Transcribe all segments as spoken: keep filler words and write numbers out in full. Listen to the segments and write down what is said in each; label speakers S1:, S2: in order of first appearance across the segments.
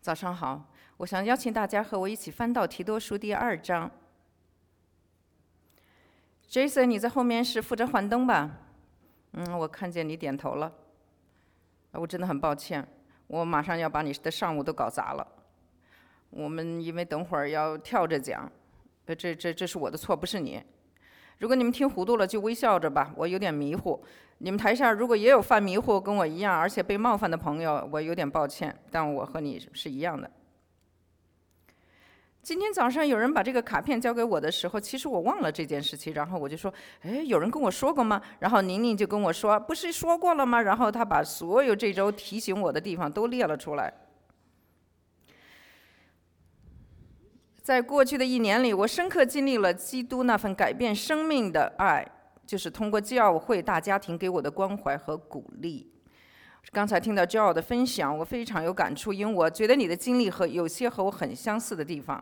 S1: 早上好，我想邀请大家和我一起翻到提多书第二章。Jason， 你在后面是负责幻灯吧？嗯，我看见你点头了。我真的很抱歉，我马上要把你的上午都搞砸了。我们因为等会儿要跳着讲，这这这是我的错，不是你。如果你们听糊涂了，就微笑着吧，我有点迷糊。你们台下如果也有犯迷糊跟我一样，而且被冒犯的朋友，我有点抱歉，但我和你是一样的。今天早上有人把这个卡片交给我的时候，其实我忘了这件事情，然后我就说，哎，有人跟我说过吗？然后宁宁就跟我说，不是说过了吗？然后他把所有这周提醒我的地方都列了出来。在过去的一年里，我深刻经历了基督那份改变生命的爱，就是通过教会大家庭给我的关怀和鼓励。刚才听到 Joel 的分享，我非常有感触，因为我觉得你的经历和有些和我很相似的地方。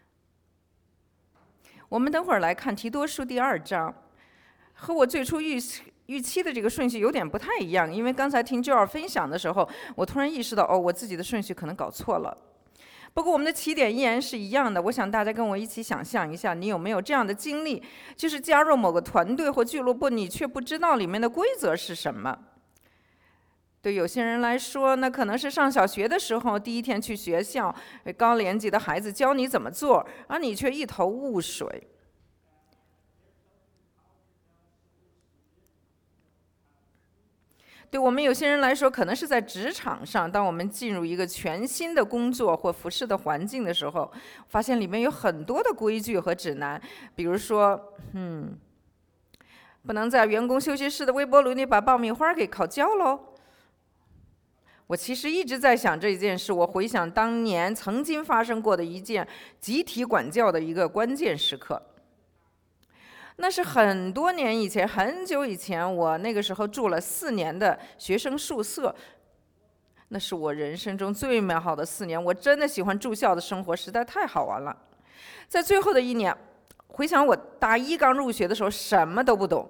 S1: 我们等会儿来看提多书第二章，和我最初预预期的这个顺序有点不太一样，因为刚才听 Joel 分享的时候，我突然意识到，哦，我自己的顺序可能搞错了。不过我们的起点依然是一样的，我想大家跟我一起想象一下，你有没有这样的经历，就是加入某个团队或俱乐部，你却不知道里面的规则是什么。对有些人来说，那可能是上小学的时候第一天去学校，高年级的孩子教你怎么做，而你却一头雾水。对我们有些人来说，可能是在职场上，当我们进入一个全新的工作或服饰的环境的时候，发现里面有很多的规矩和指南，比如说，嗯，不能在员工休息室的微波炉里把爆米花给烤焦喽。我其实一直在想这件事，我回想当年曾经发生过的一件集体管教的一个关键时刻。那是很多年以前，很久以前，我那个时候住了四年的学生宿舍，那是我人生中最美好的四年。我真的喜欢住校的生活，实在太好玩了。在最后的一年，回想我大一刚入学的时候，什么都不懂。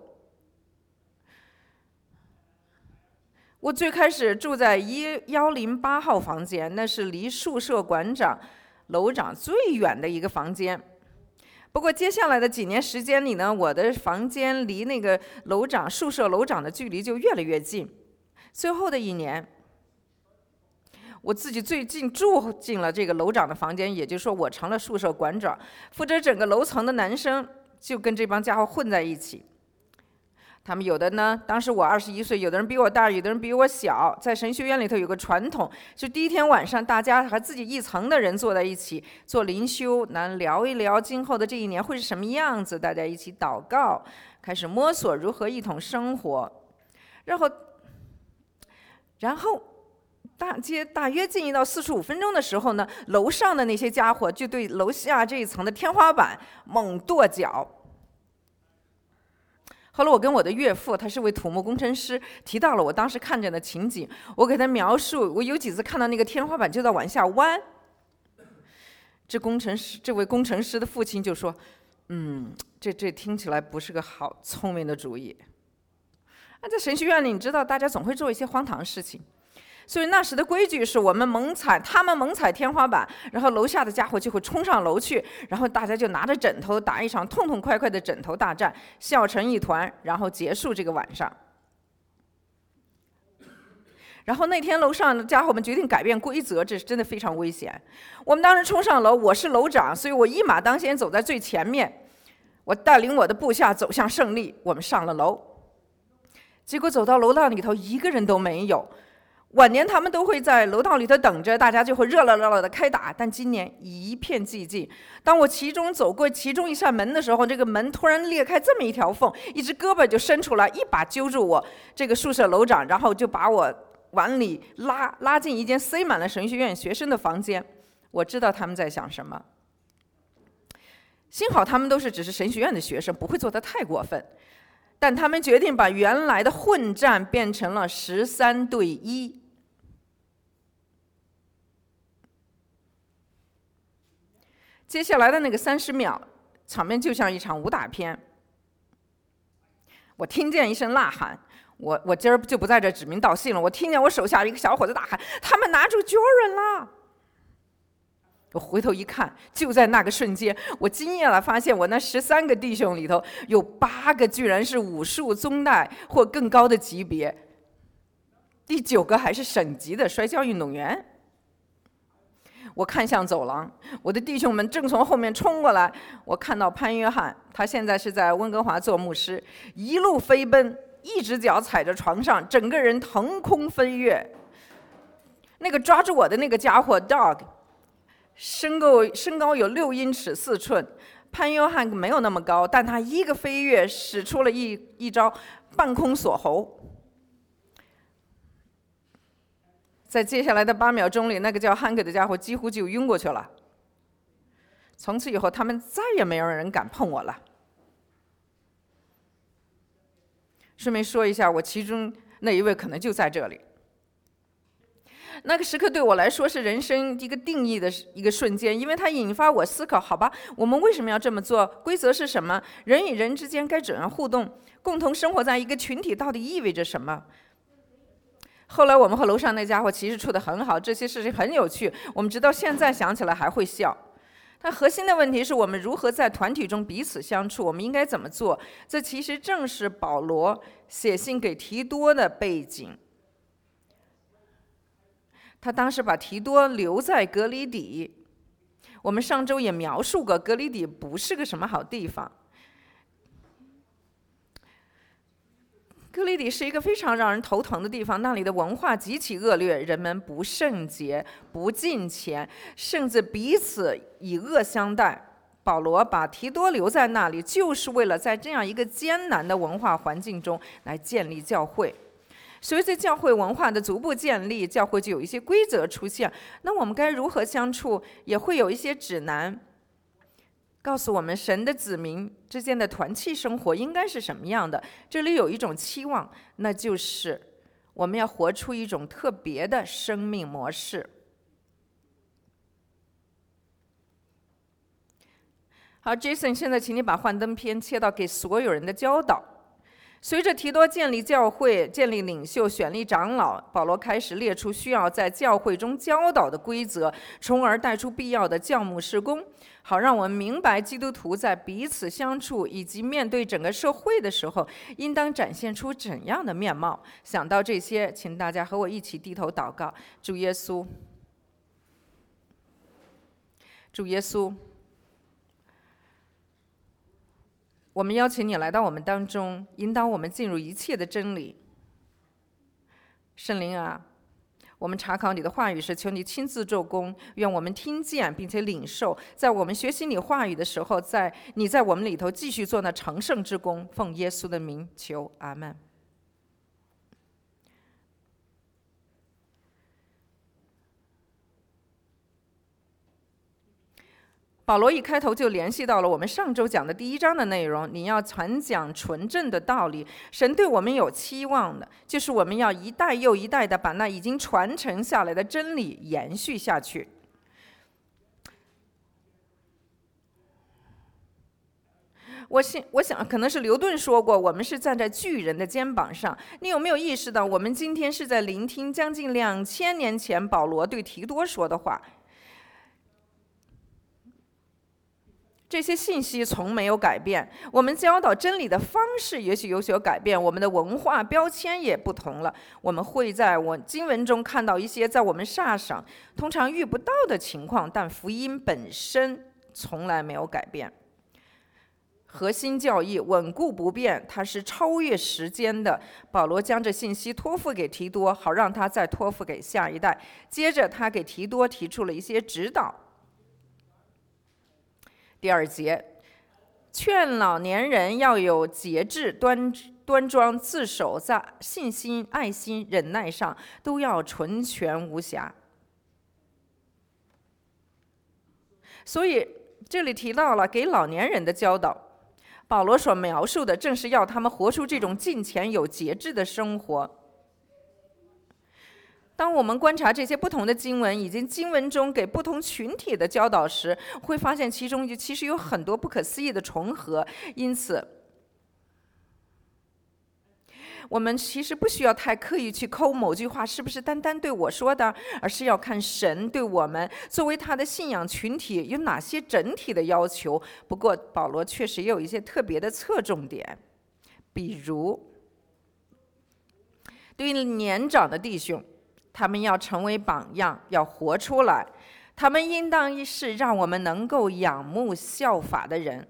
S1: 我最开始住在一幺零八号房间，那是离宿舍馆长、楼长最远的一个房间。不过接下来的几年时间里呢，我的房间离那个楼长、宿舍楼长的距离就越来越近。最后的一年，我自己最近住进了这个楼长的房间，也就是说，我成了宿舍馆长，负责整个楼层的男生就跟这帮家伙混在一起。他们有的呢，当时我二十一岁，有的人比我大，有的人比我小。在神学院里头有个传统，就第一天晚上，大家和自己一层的人坐在一起做灵修，能聊一聊今后的这一年会是什么样子，大家一起祷告，开始摸索如何一同生活。然后，然后大街大约进行到四十五分钟的时候呢，楼上的那些家伙就对楼下这一层的天花板猛跺脚。后来我跟我的岳父，他是位土木工程师，提到了我当时看见的情景。我给他描述，我有几次看到那个天花板就在往下弯。这工程师，这位工程师的父亲就说：“嗯，这这听起来不是个好聪明的主意。”啊，在神学院里，你知道，大家总会做一些荒唐的事情。所以那时的规矩是我们猛踩，他们猛踩天花板，然后楼下的家伙就会冲上楼去，然后大家就拿着枕头打一场痛痛快快的枕头大战，笑成一团，然后结束这个晚上。然后那天楼上的家伙们决定改变规则，这是真的非常危险。我们当时冲上楼，我是楼长，所以我一马当先走在最前面，我带领我的部下走向胜利。我们上了楼，结果走到楼道里头，一个人都没有。晚年他们都会在楼道里头等着，大家就会热热闹闹的开打。但今年一片寂静。当我其中走过其中一扇门的时候，这个门突然裂开这么一条缝，一只胳膊就伸出来，一把揪住我这个宿舍楼长，然后就把我往里拉，拉进一间塞满了神学院学生的房间。我知道他们在想什么。幸好他们都是只是神学院的学生，不会做得太过分。但他们决定把原来的混战变成了十三对一。接下来的那个三十秒，场面就像一场武打片。我听见一声呐喊，我我今儿就不在这指名道姓了。我听见我手下一个小伙子大喊：“他们拿住 Joran 了！” 我回头一看，就在那个瞬间，我惊讶地发现，我那十三个弟兄里头，有八个居然是武术宗带或更高的级别，第九个还是省级的摔跤运动员。我看向走廊，我的弟兄们正从后面冲过来。我看到潘约翰，他现在是在温哥华做牧师，一路飞奔，一只脚踩着床上，整个人腾空飞跃。那个抓住我的那个家伙 Dog， 身高身高有六英尺四寸。潘约翰没有那么高，但他一个飞跃，使出了一一招半空锁喉。在接下来的八秒钟里，那个叫汉克的家伙几乎就晕过去了。从此以后，他们再也没有人敢碰我了。顺便说一下，我其中那一位可能就在这里。那个时刻对我来说是人生一个定义的一个瞬间，因为它引发我思考：好吧，我们为什么要这么做？规则是什么？人与人之间该怎样互动？共同生活在一个群体到底意味着什么？后来我们和楼上那家伙其实处得很好，这些事情很有趣，我们直到现在想起来还会笑。但核心的问题是我们如何在团体中彼此相处，我们应该怎么做？这其实正是保罗写信给提多的背景。他当时把提多留在革哩底，我们上周也描述过，革哩底不是个什么好地方。革哩底是一个非常让人头疼的地方，那里的文化极其恶劣，人们不圣洁、不敬虔，甚至彼此以恶相待。保罗把提多留在那里，就是为了在这样一个艰难的文化环境中来建立教会。随着教会文化的逐步建立，教会就有一些规则出现，那我们该如何相处，也会有一些指南告诉我们神的子民之间的团契生活应该是什么样的。这里有一种期望，那就是我们要活出一种特别的生命模式。好 ，Jason， 现在请你把幻灯片切到给所有人的教导。随着提多建立教会、建立领袖、选立长老，保罗开始列出需要在教会中教导的规则，从而带出必要的教牧事工，好让我们明白基督徒在彼此相处以及面对整个社会的时候，应当展现出怎样的面貌。想到这些，请大家和我一起低头祷告。主耶稣，主耶稣，我们邀请你来到我们当中，引导我们进入一切的真理。圣灵啊，我们查考你的话语时，求你亲自做工，愿我们听见并且领受，在我们学习你话语的时候，在你在我们里头继续做那成圣之功。奉耶稣的名求，阿们。保罗一开头就联系到了我们上周讲的第一章的内容，你要传讲纯正的道理。神对我们有期望的，就是我们要一代又一代的把那已经传承下来的真理延续下去。我想，我想可能是牛顿说过，我们是站在巨人的肩膀上。你有没有意识到，我们今天是在聆听将近两千年前保罗对提多说的话？这些信息从没有改变，我们教导真理的方式也许有所改变，我们的文化标签也不同了。我们会在我经文中看到一些在我们煞上通常遇不到的情况，但福音本身从来没有改变。核心教义稳固不变，它是超越时间的。保罗将这信息托付给提多，好让他再托付给下一代。接着他给提多提出了一些指导。第二节，劝老年人要有节制、端端庄、自守，在信心、爱心、忍耐上都要纯全无瑕。所以这里提到了给老年人的教导，保罗所描述的正是要他们活出这种敬虔有节制的生活。当我们观察这些不同的经文以及经文中给不同群体的教导时，会发现其中其实有很多不可思议的重合。因此我们其实不需要太刻意去抠某句话是不是单单对我说的，而是要看神对我们作为他的信仰群体有哪些整体的要求。不过保罗确实也有一些特别的侧重点，比如对于年长的弟兄，他们要成为榜样，要活出来，他们应当是让我们能够仰慕效法的人。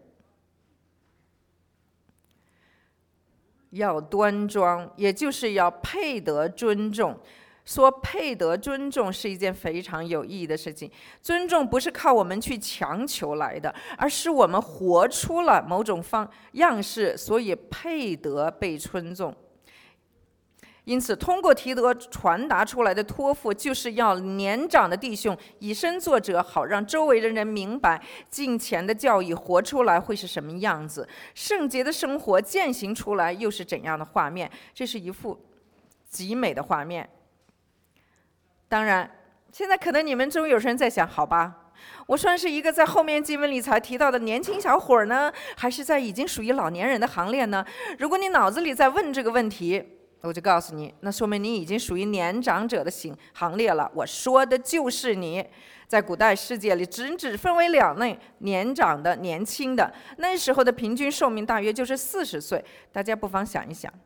S1: 要端庄，也就是要配得尊重。说配得尊重是一件非常有意义的事情。尊重不是靠我们去强求来的，而是我们活出了某种方样式，所以配得被尊重。因此，通过提德传达出来的托付，就是要年长的弟兄以身作则，好让周围的人明白敬虔的教义活出来会是什么样子，圣洁的生活践行出来又是怎样的画面。这是一幅极美的画面。当然，现在可能你们中有人在想，好吧，我算是一个在后面经文里才提到的年轻小伙呢，还是在已经属于老年人的行列呢？如果你脑子里在问这个问题，我就告诉你，那说明你已经属于年长者的行行列了。我说的就是你。在古代世界里，只只分为两类：年长的、年轻的。那时候的平均寿命大约就是四十岁。大家不妨想一想。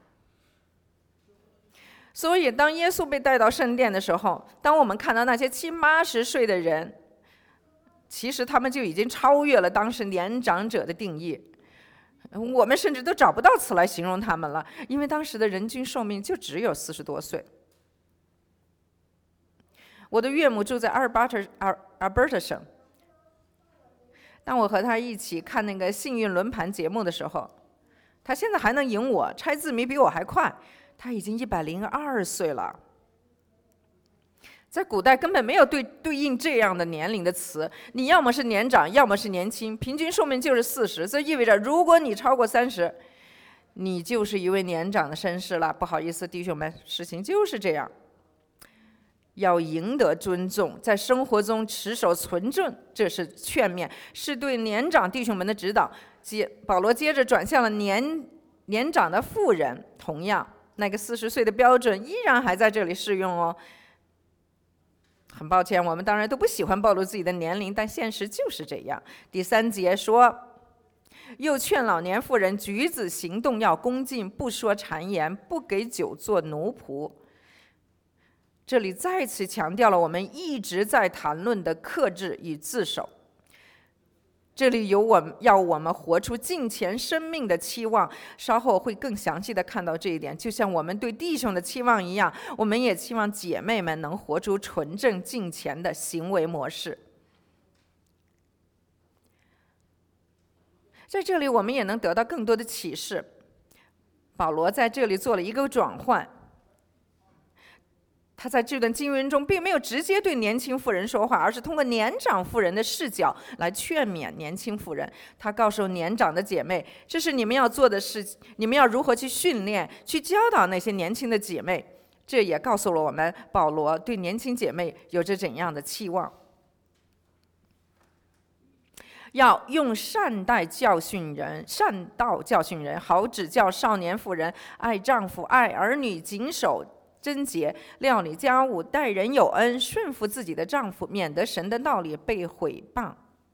S1: 所以，当耶稣被带到圣殿的时候，当我们看到那些七八十岁的人，其实他们就已经超越了当时年长者的定义。我们甚至都找不到词来形容他们了，因为当时的人均寿命就只有四十多岁。我的岳母住在阿尔巴特阿阿尔伯特省，当我和他一起看那个幸运轮盘节目的时候，他现在还能赢我，猜字谜比我还快，他已经一百零二岁了。在古代根本没有对对应这样的年龄的词，你要么是年长，要么是年轻，平均寿命就是四十，这意味着如果你超过三十，你就是一位年长的绅士了。不好意思，弟兄们，事情就是这样。要赢得尊重，在生活中持守纯正，这是劝勉，是对年长弟兄们的指导。接保罗接着转向了年年长的妇人，同样那个四十岁的标准依然还在这里适用哦。很抱歉，我们当然都不喜欢暴露自己的年龄，但现实就是这样。第三节说，又劝老年妇人举止行动要恭敬，不说谗言，不给酒做奴仆。这里再次强调了我们一直在谈论的克制与自守。这里有我们要我们活出敬虔生命的期望，稍后会更详细的看到这一点。就像我们对弟兄的期望一样，我们也期望姐妹们能活出纯正敬虔的行为模式。在这里我们也能得到更多的启示。保罗在这里做了一个转换，他在这段经文中并没有直接对年轻妇人说话，而是通过年长妇人的视角来劝勉年轻妇人。他告诉年长的姐妹，这是你们要做的事，你们要如何去训练、去教导那些年轻的姐妹。这也告诉了我们，保罗对年轻姐妹有着怎样的期望。要用善待教训人，善道教训人，好指教少年妇人爱丈夫、爱儿女，谨守贞洁，料理家务，待人有恩，顺服自己的丈夫，免得神的道理被毁谤。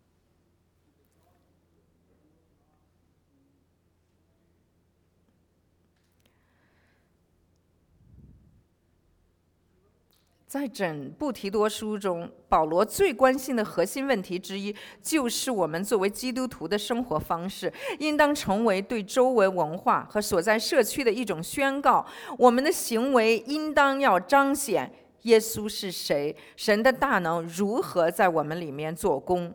S1: 在整部提多书中，保罗最关心的核心问题之一，就是我们作为基督徒的生活方式应当成为对周围文化和所在社区的一种宣告。我们的行为应当要彰显耶稣是谁，神的大能如何在我们里面做工。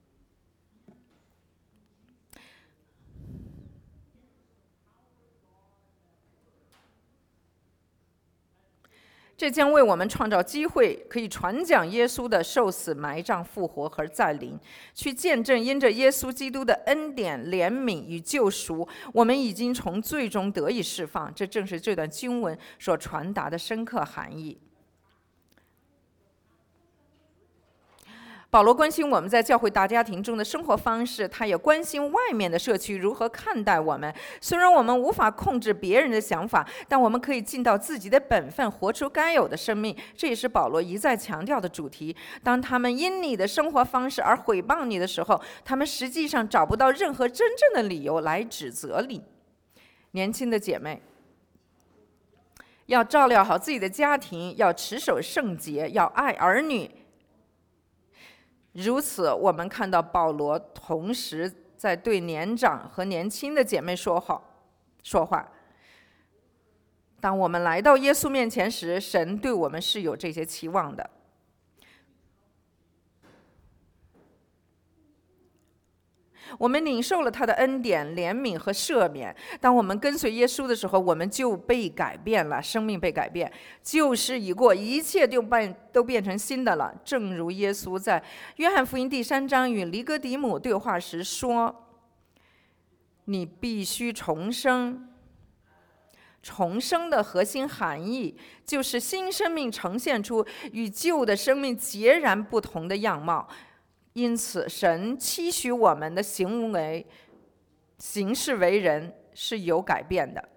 S1: 这将为我们创造机会，可以传讲耶稣的受死、埋葬、复活和再临，去见证因着耶稣基督的恩典、怜悯与救赎，我们已经从罪中得以释放。这正是这段经文所传达的深刻含义。 保罗关心我们在教会大家庭中的生活方式，他也关心外面的社区如何看待我们。虽然我们无法控制别人的想法，但我们可以尽到自己的本分，活出该有的生命。这也是保罗一再强调的主题。当他们因你的生活方式而毁谤你的时候，他们实际上找不到任何真正的理由来指责你。年轻的姐妹，要照料好自己的家庭，要持守圣洁，要爱儿女。如此，我们看到保罗同时在对年长和年轻的姐妹说话。说话。当我们来到耶稣面前时，神对我们是有这些期望的。我们领受了他的恩典、怜悯和赦免。当我们跟随耶稣的时候，我们就被改变了，生命被改变，旧事已过，一切就变都变成新的了。正如耶稣在约翰福音第三章与尼哥底母对话时说：“你必须重生。”重生的核心含义就是新生命呈现出与旧的生命截然不同的样貌。因此，神期许我们的行为、行事为人是有改变的。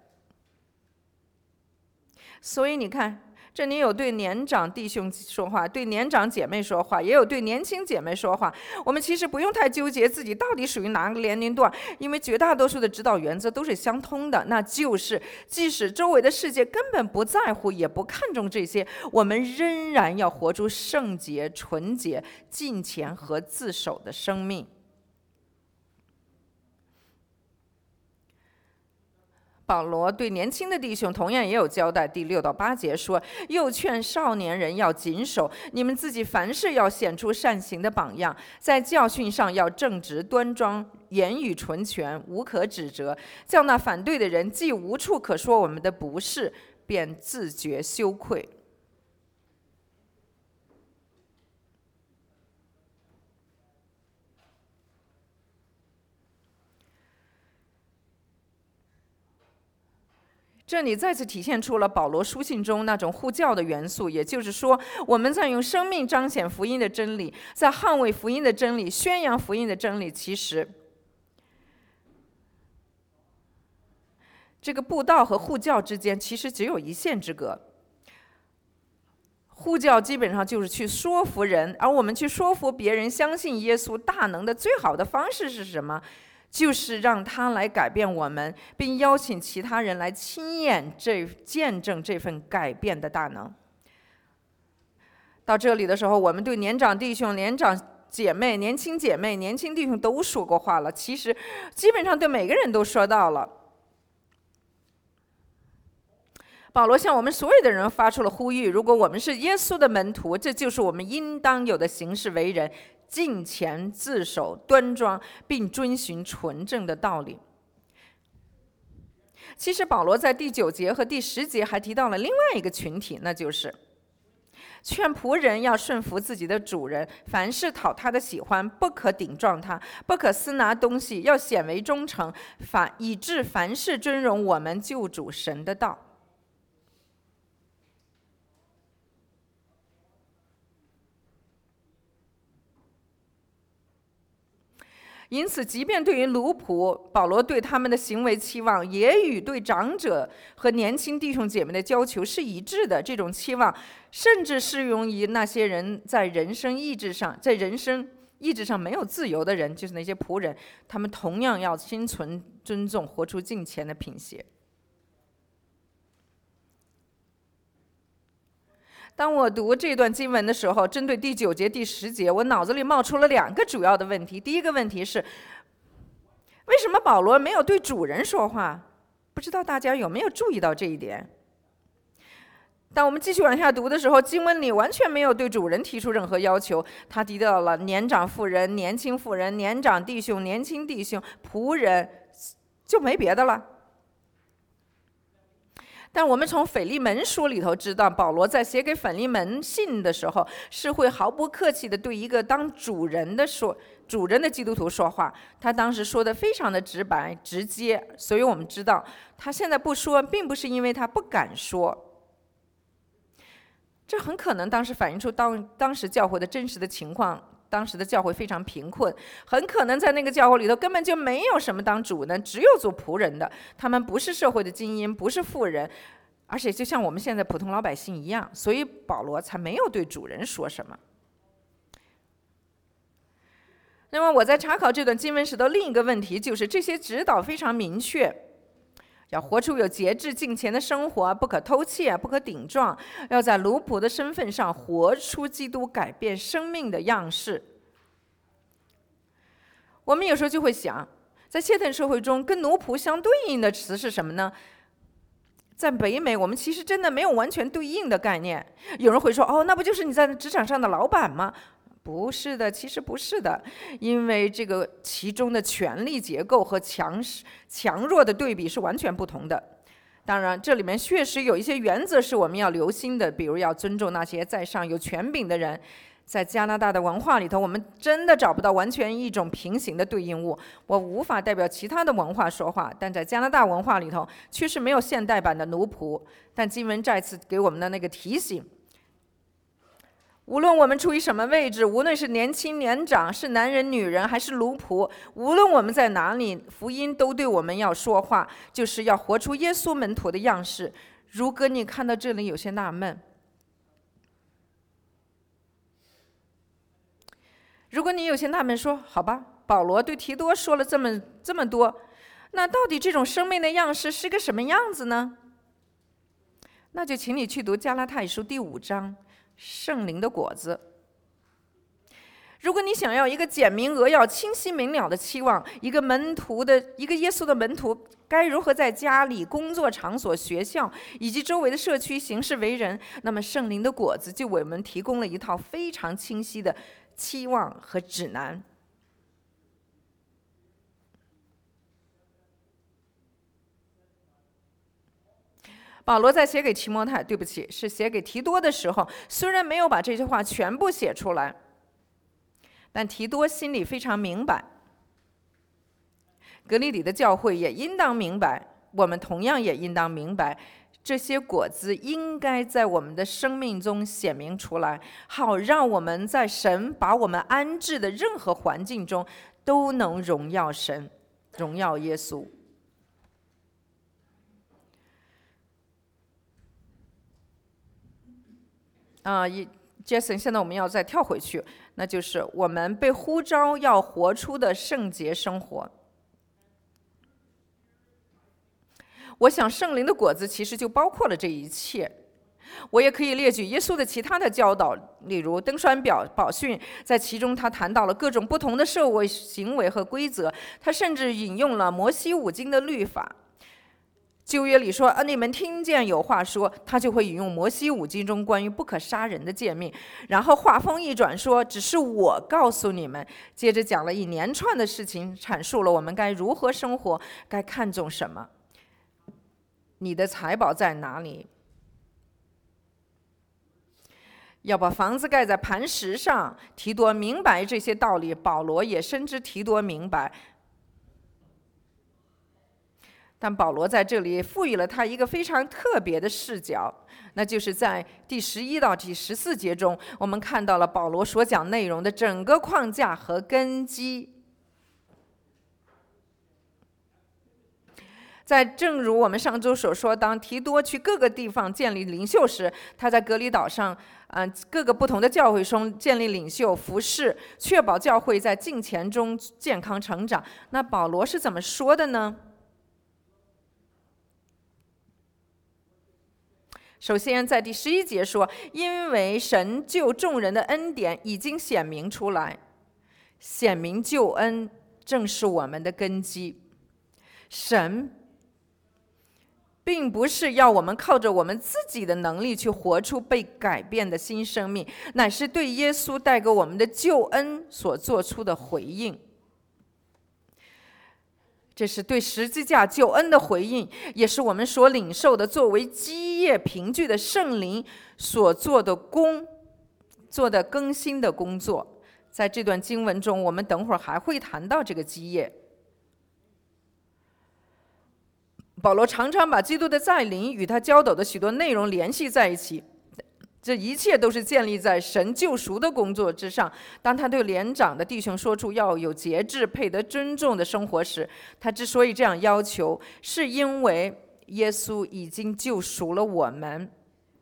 S1: 所以你看，这里有对年长弟兄说话，对年长姐妹说话，也有对年轻姐妹说话。我们其实不用太纠结自己到底属于哪个年龄段，因为绝大多数的指导原则都是相通的，那就是即使周围的世界根本不在乎，也不看重这些，我们仍然要活出圣洁、纯洁、敬虔和自守的生命。保罗对年轻的弟兄同样也有交代，第六到八节说：“又劝少年人要谨守，你们自己凡事要显出善行的榜样，在教训上要正直端庄，言语纯全，无可指责，叫那反对的人既无处可说我们的不是，便自觉羞愧。”这里再次体现出了保罗书信中那种护教的元素，也就是说，我们在用生命彰显福音的真理，在捍卫福音的真理，宣扬福音的真理。其实，这个布道和护教之间其实只有一线之隔。护教基本上就是去说服人，而我们去说服别人相信耶稣大能的最好的方式是什么？就是让他来改变我们，并邀请其他人来亲眼这见证这份改变的大能。到这里的时候，我们对年长弟兄、年长姐妹、年轻姐妹、年轻弟兄都说过话了，其实基本上对每个人都说到了。保罗向我们所有的人发出了呼吁：如果我们是耶稣的门徒，这就是我们应当有的行事为人。敬虔、自守、端庄，并遵循纯正的道理。其实保罗在第九节和第十节还提到了另外一个群体，那就是劝仆人要顺服自己的主人，凡事讨他的喜欢，不可顶撞他，不可私拿东西，要显为忠诚，凡以致凡事尊荣我们救主神的道。因此，即便对于奴仆，保罗对他们的行为期望也与对长者和年轻弟兄姐妹的要求是一致的。这种期望甚至适用于那些人在人生意志上，在人生意志上没有自由的人，就是那些仆人，他们同样要心存尊重，活出敬虔的品行。当我读这段经文的时候，针对第九节、第十节，我脑子里冒出了两个主要的问题。第一个问题是，为什么保罗没有对主人说话？不知道大家有没有注意到这一点？当我们继续往下读的时候，经文里完全没有对主人提出任何要求，他提到了年长妇人、年轻妇人、年长弟兄、年轻弟兄、仆人，就没别的了。但我们从腓利门书里头知道，保罗在写给腓利门信的时候，是会毫不客气地对一个当主人的说主人的基督徒说话。他当时说的非常的直白直接，所以我们知道他现在不说，并不是因为他不敢说，这很可能当时反映出当当时教会的真实的情况。 当时的教会非常贫困，很可能在那个教会里头根本就没有什么当主人，只有做仆人的。他们不是社会的精英，不是富人，而且就像我们现在普通老百姓一样，所以保罗才没有对主人说什么。那么我在查考这段经文时的另一个问题就是，这些指导非常明确，要活出有节制敬虔的生活，不可偷窃，不可顶撞，要在奴仆的身份上活出基督改变生命的样式。我们有时候就会想，在现代社会中跟奴仆相对应的词是什么呢？在北美，我们其实真的没有完全对应的概念。有人会说，哦，那不就是你在职场上的老板吗？不是的，其实不是的，因为这个其中的权力结构和强势强弱的对比是完全不同的。当然，这里面确实有一些原则是我们要留心的，比如要尊重那些在上有权柄的人。在加拿大的文化里头，我们真的找不到完全一种平行的对应物。我无法代表其他的文化说话，但在加拿大文化里头，确实没有现代版的奴仆。但经文再次给我们的那个提醒，无论我们处于什么位置，无论是年轻年长，是男人女人还是奴仆，无论我们在哪里，福音都对我们要说话，就是要活出耶稣门徒的样式。如果你看到这里有些纳闷，如果你有些纳闷说，好吧，保罗对提多说了这么这么多，那到底这种生命的样式是个什么样子呢？那就请你去读加拉太书第五章，圣灵的果子。如果你想要一个简明扼要、清晰明了的期望，一个门徒的一个耶稣的门徒该如何在家里、工作场所、学校以及周围的社区行事为人，那么圣灵的果子就为我们提供了一套非常清晰的期望和指南。保罗在写给提摩太，对不起，是写给提多的时候，虽然没有把这句话全部写出来，但提多心里非常明白，格里里的教会也应当明白，我们同样也应当明白，这些果子应该在我们的生命中显明出来，好让我们在神把我们安置的任何环境中都能荣耀神，荣耀耶稣。啊，一 Jason， 现在我们要再跳回去，那就是我们被呼召要活出的圣洁生活。我想圣灵的果子其实就包括了这一切。我也可以列举耶稣的其他的教导，例如登山宝宝训，在其中他谈到了各种不同的社会行为和规则，他甚至引用了摩西五经的律法。旧约里说，啊，你们听见有话说，他就会引用摩西五经中关于不可杀人的诫命，然后话锋一转说，只是我告诉你们，接着讲了一连串的事情，阐述了我们该如何生活，该看重什么。你的财宝在哪里？要把房子盖在磐石上。提多明白这些道理，保罗也深知提多明白。但保罗在这里赋予了他一个非常特别的视角，那就是在第十一到第十四节中，我们看到了保罗所讲内容的整个框架和根基。在正如我们上周所说，当提多去各个地方建立领袖时，他在革哩岛上，嗯、呃，各个不同的教会中建立领袖服侍，确保教会在敬虔中健康成长。那保罗是怎么说的呢？首先，在第十一节说，因为神救众人的恩典已经显明出来，显明救恩正是我们的根基。神并不是要我们靠着我们自己的能力去活出被改变的新生命，乃是对耶稣带给我们的救恩所做出的回应。这是对十字架救恩的回应，也是我们所领受的作为基业凭据的圣灵所做的工，做的更新的工作。在这段经文中，我们等会儿还会谈到这个基业。保罗常常把基督的再临与他教导的许多内容联系在一起， 这一切都是建立在神救赎的工作之上。当他对年长的弟兄说出要有节制、配得尊重的生活时，他之所以这样要求，是因为耶稣已经救赎了我们。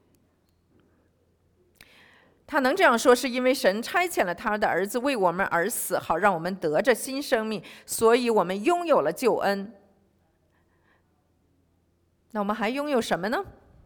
S1: 他能这样说，是因为神差遣了他的儿子为我们而死，好让我们得着新生命，所以我们拥有了救恩。那我们还拥有什么呢？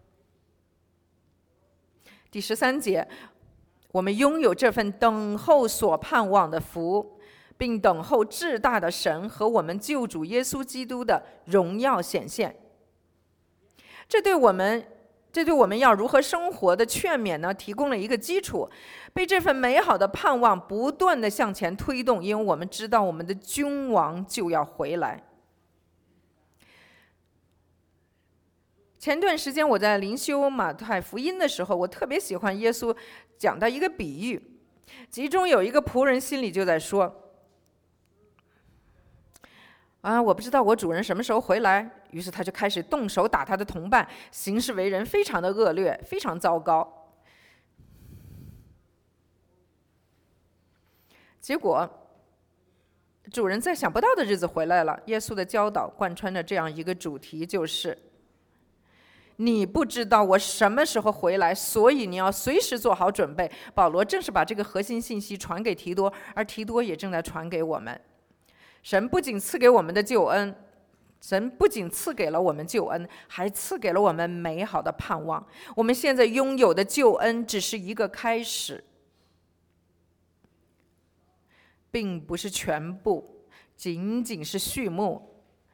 S1: 第十三节，我们拥有这份等候所盼望的福，并等候至大的神和我们救主耶稣基督的荣耀显现。这对我们这对我们要如何生活的劝勉呢，提供了一个基础。被这份美好的盼望不断地向前推动，因为我们知道我们的君王就要回来。前段时间我在灵修马太福音的时候，我特别喜欢耶稣讲的一个比喻，其中有一个仆人心里就在说啊，我不知道我主人什么时候回来，于是他就开始动手打他的同伴，行事为人非常的恶劣，非常糟糕。结果主人在想不到的日子回来了。耶稣的教导贯穿着这样一个主题，就是你不知道我什么时候回来，所以你要随时做好准备。保罗正是把这个核心信息传给提多，而提多也正在传给我们。神不仅赐给我们的救恩，神不仅赐给了我们救恩，还赐给了我们美好的盼望。我们现在拥有的救恩只是一个开始，并不是全部，仅仅是序幕。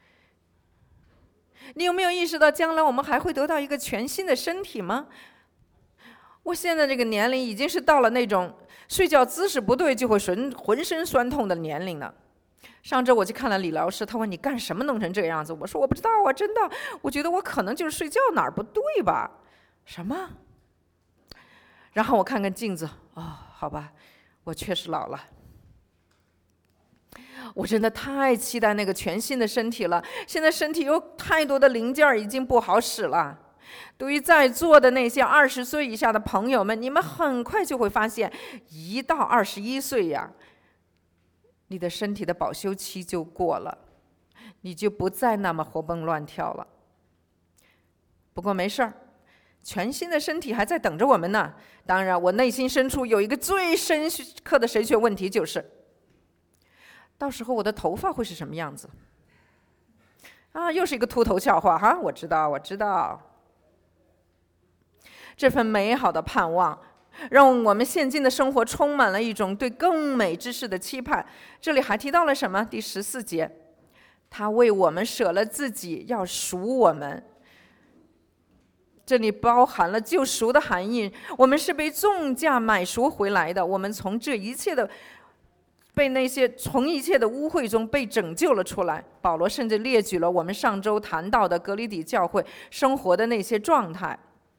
S1: 你有没有意识到，将来我们还会得到一个全新的身体吗？我现在这个年龄已经是到了那种睡觉姿势不对就会浑浑身酸痛的年龄了。上周我去看了理疗师，他问你干什么弄成这个样子？我说我不知道啊，真的，我觉得我可能就是睡觉哪儿不对吧？什么？然后我看看镜子，哦，好吧，我确实老了。我真的太期待那个全新的身体了。现在身体有太多的零件已经不好使了。对于在座的那些二十岁以下的朋友们，你们很快就会发现，一到二十一岁呀，你的身体的保修期就过了，你就不再那么活蹦乱跳了。不过没事儿，全新的身体还在等着我们呢。当然，我内心深处有一个最深刻的神学问题，就是到时候我的头发会是什么样子？啊，又是一个秃头笑话哈！我知道，我知道。这份美好的盼望，让我们现今的生活充满了一种对更美之事的期盼。这里还提到了什么？第十四节，他为我们舍了自己，要赎我们。这里包含了救赎的含义，我们是被重价买赎回来的，我们从这一切的。被那些从一切的污秽中被拯救了出来。保罗甚至列举了我们上周谈到的格里底教会生活的那些状态。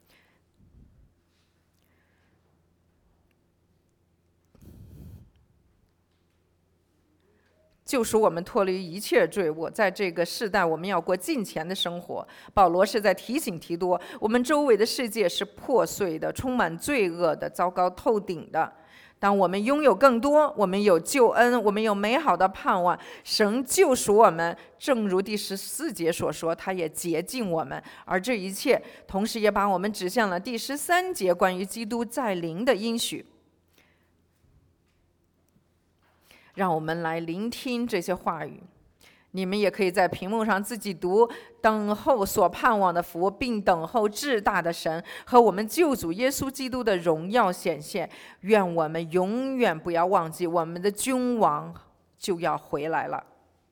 S1: 救赎我们脱离一切罪恶，在这个世代我们要过敬虔的生活。保罗是在提醒提多，我们周围的世界是破碎的，充满罪恶的，糟糕透顶的。当我们拥有更多，我们有救恩，我们有美好的盼望，神救赎我们，正如第十四节所说，他也洁净我们。而这一切同时也把我们指向了第十三节关于基督再临的应许。让我们来聆听这些话语。你们也可以在屏幕上自己读，等候所盼望的福，并等候至大的神和我们救主耶稣基督的荣耀显现。愿我们永远不要忘记，我们的君王就要回来了。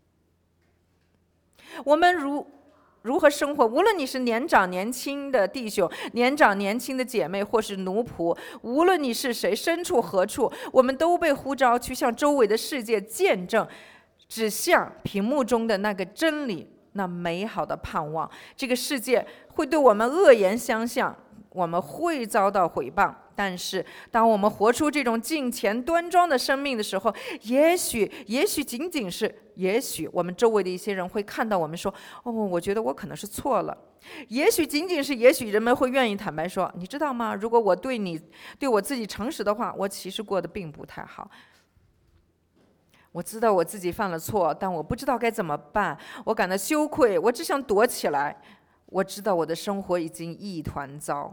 S1: 我们如如何生活，无论你是年长年轻的弟兄，年长年轻的姐妹，或是奴仆，无论你是谁，身处何处，我们都被呼召去向周围的世界见证，指向屏幕中的那个真理，那美好的盼望。这个世界会对我们恶言相向，我们会遭到毁谤， 但是当我们活出这种敬虔端庄的生命的时候，也许也许仅仅是也许我们周围的一些人会看到我们说，哦，我觉得我可能是错了。也许仅仅是也许人们会愿意坦白说，你知道吗，如果我对你对我自己诚实的话，我其实过得并不太好。我知道我自己犯了错，但我不知道该怎么办，我感到羞愧，我只想躲起来。我知道我的生活已经一团糟。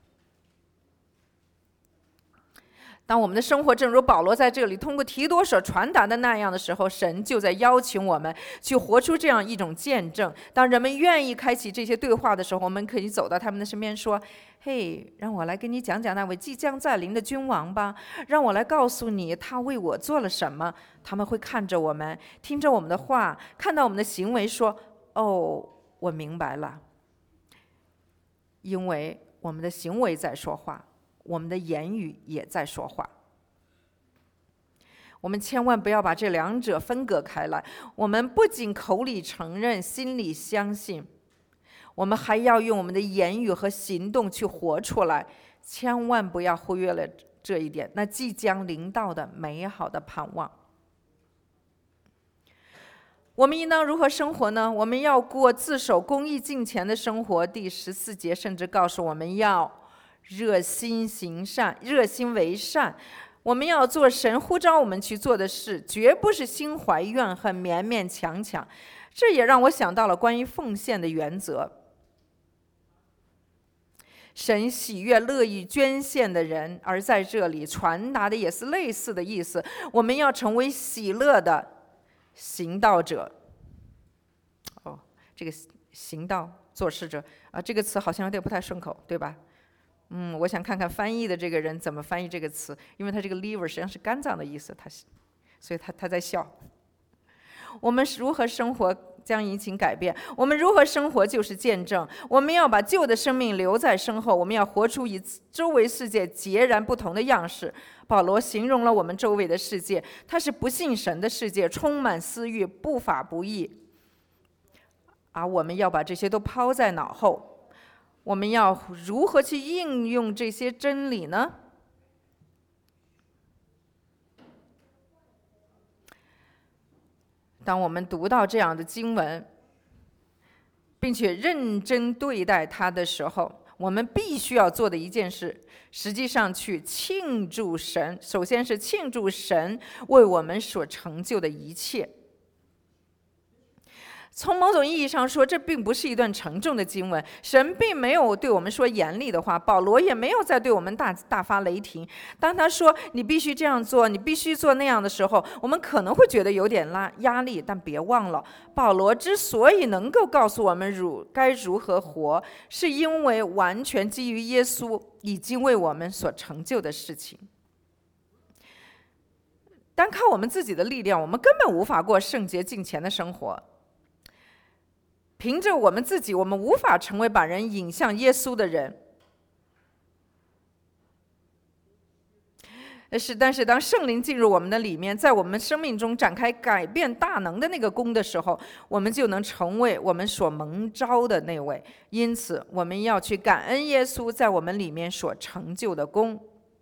S1: 当我们的生活正如保罗在这里通过提多所传达的那样的时候，神就在邀请我们去活出这样一种见证。当人们愿意开启这些对话的时候，我们可以走到他们的身边说，嘿，让我来跟你讲讲那位即将在临的君王吧，让我来告诉你他为我做了什么。他们会看着我们，听着我们的话，看到我们的行为，说，哦，我明白了。因为我们的行为在说话，我们的言语也在说话。我们千万不要把这两者分隔开来。我们不仅口里承认，心里相信，我们还要用我们的言语和行动去活出来。千万不要忽略了这一点，那即将临到的美好的盼望。我们应当如何生活呢？我们要过自守、公义、敬虔的生活。第十四节甚至告诉我们要热心行善，热心为善。我们要做神呼召我们去做的事，绝不是心怀怨恨、勉勉强强。这也让我想到了关于奉献的原则。神喜悦乐意捐献的人，而在这里传达的也是类似的意思。我们要成为喜乐的行道者。哦，这个行道做事者啊，这个词好像有点不太顺口，对吧？嗯，我想看看翻译的这个人怎么翻译这个词，因为他这个 liver 实际上是肝脏的意思，他所以他他在笑。我们如何生活将引起改变，我们如何生活就是见证。我们要把旧的生命留在身后，我们要活出与周围世界截然不同的样式。保罗形容了我们周围的世界，它是不信神的世界，充满私欲，不法不义。而我们要把这些都抛在脑后。我们要如何去应用这些真理呢？当我们读到这样的经文，并且认真对待它的时候，我们必须要做的一件事，实际上去庆祝神。首先是庆祝神为我们所成就的一切。从某种意义上说，这并不是一段沉重的经文，神并没有对我们说严厉的话，保罗也没有再对我们大大发雷霆。当他说你必须这样做，你必须做那样的时候，我们可能会觉得有点拉压力，但别忘了，保罗之所以能够告诉我们如该如何活，是因为完全基于耶稣已经为我们所成就的事情。单靠我们自己的力量，我们根本无法过圣洁敬虔的生活。凭着我们自己，我们无法成为把人引向耶稣的人。是，但是当圣灵进入我们的里面，在我们生命中展开改变大能的那个功的时候，我们就能成为我们所蒙召的那位。因此，我们要去感恩耶稣在我们里面所成就的功。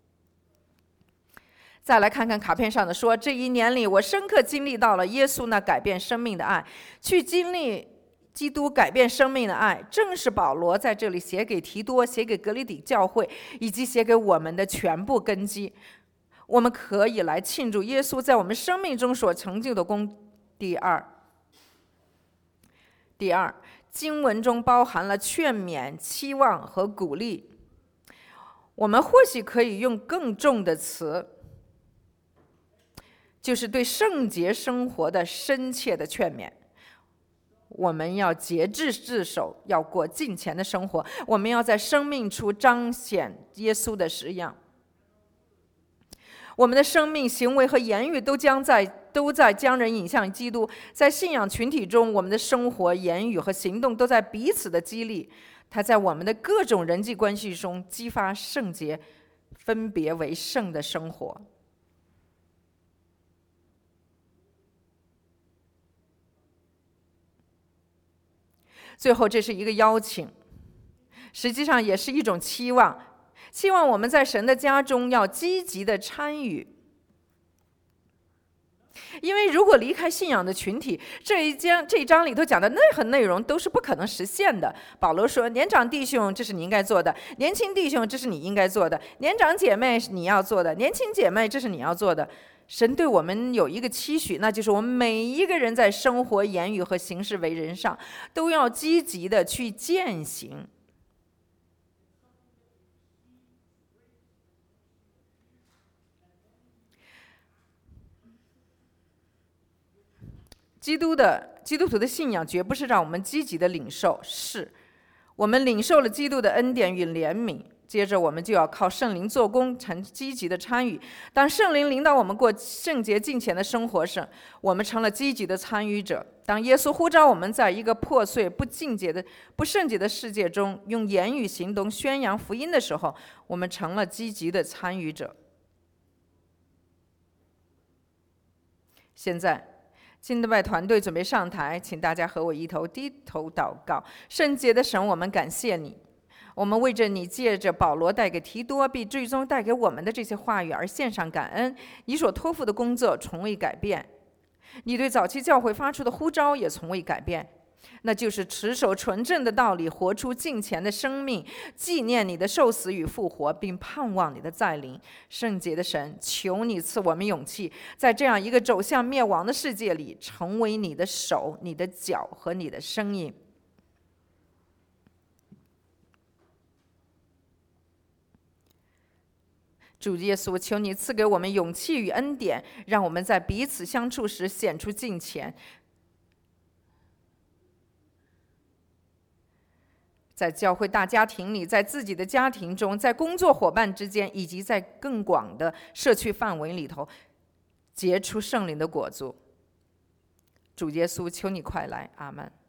S1: 再来看看卡片上的说，这一年里，我深刻经历到了耶稣那改变生命的爱，去经历基督改变生命的爱，正是保罗在这里写给提多、写给格里底教会以及写给我们的全部根基。我们可以来庆祝耶稣在我们生命中所成就的功。第二，第二，经文中包含了劝勉、期望和鼓励。我们或许可以用更重的词，就是对圣洁生活的深切的劝勉。我们要节制自守，要过敬虔的生活。我们要在生命处彰显耶稣的式样。我们的生命、行为和言语都将在都在将人引向基督。在信仰群体中，我们的生活、言语和行动都在彼此的激励。它在我们的各种人际关系中激发圣洁、分别为圣的生活。最后，这是一个邀请，实际上也是一种期望。 期望我们在神的家中要积极的参与。因为如果离开信仰的群体，这一章这一章里头讲的任何内容都是不可能实现的。保罗说，年长弟兄，这是你应该做的；年轻弟兄，这是你应该做的；年长姐妹是你要做的；年轻姐妹，这是你要做的。神对我们有一个期许，那就是我们每一个人在生活、言语和行事为人上，都要积极的去践行。基督的基督徒的信仰绝不是让我们积极的领受，是我们领受了基督的恩典与怜悯，接着我们就要靠圣灵做工，成积极的参与。当圣灵领导我们过圣洁敬虔的生活时，我们成了积极的参与者。当耶稣呼召我们在一个破碎、不敬洁的、不圣洁的世界中，用言语行动宣扬福音的时候，我们成了积极的参与者。现在敬拜团队准备上台，请大家和我一头低头祷告。圣洁的神，我们感谢你，我们为着你借着保罗带给提多，并最终带给我们的这些话语而献上感恩。你所托付的工作从未改变，你对早期教会发出的呼召也从未改变，那就是持守纯正的道理，活出敬虔的生命，纪念你的受死与复活，并盼望你的再临。圣洁的神，求你赐我们勇气，在这样一个走向灭亡的世界里，成为你的手、你的脚和你的声音。主耶稣，求你赐给我们勇气与恩典，让我们在彼此相处时显出敬虔，在教会大家庭里，在自己的家庭中，在工作伙伴之间，以及在更广的社区范围里头，结出圣灵的果子。主耶稣，求你快来，阿们。